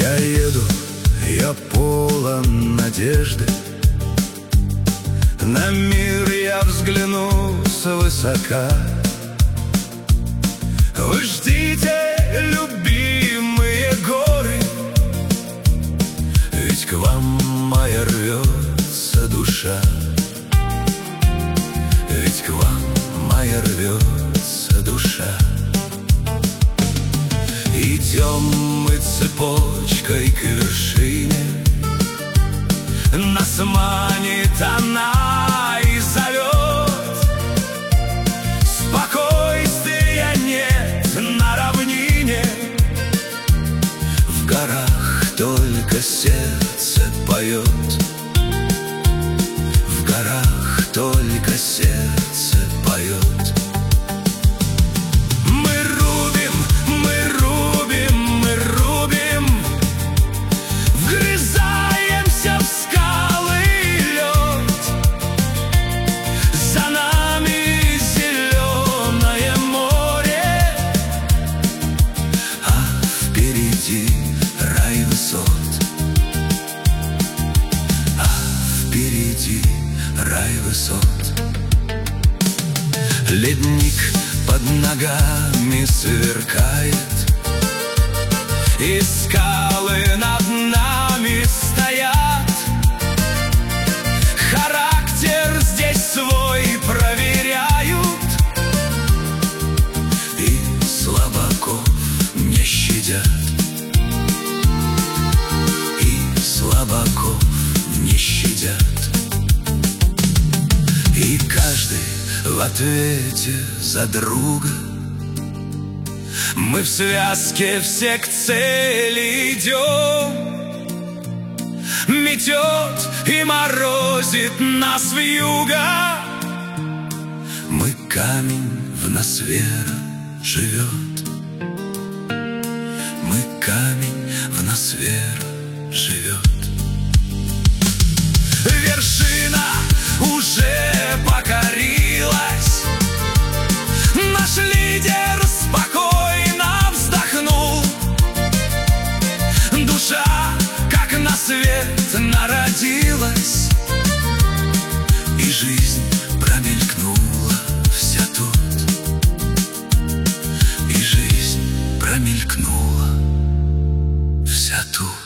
Я еду, я полон надежды. На мир я взгляну свысока. Вы ждите, любимые горы, ведь к вам моя рвется душа. Ведь к вам моя рвется душа. Идем мы цепочкой к вершине, нас манит она и зовет. Спокойствия нет на равнине, в горах только сердце поет. В горах только сердце поет. Вгрызаемся в скалы и лед. За нами зеленое море, а впереди рай высот. А впереди рай высот. Ледник под ногами сверкает, и скалы над нами стоят. Характер здесь свой проверяют, и слабаков не щадят. И слабаков не щадят. И каждый в ответе за друга. Мы в связке все к цели идем. Метет и морозит нас вьюга. Мы камень, в нас вера живет. Мы камень, в нас вера живет. Вершина уже покорилась. Наш лидер спокойно вздохнул. Душа, как на свет народилась, и жизнь промелькнула вся тут. И жизнь промелькнула вся тут.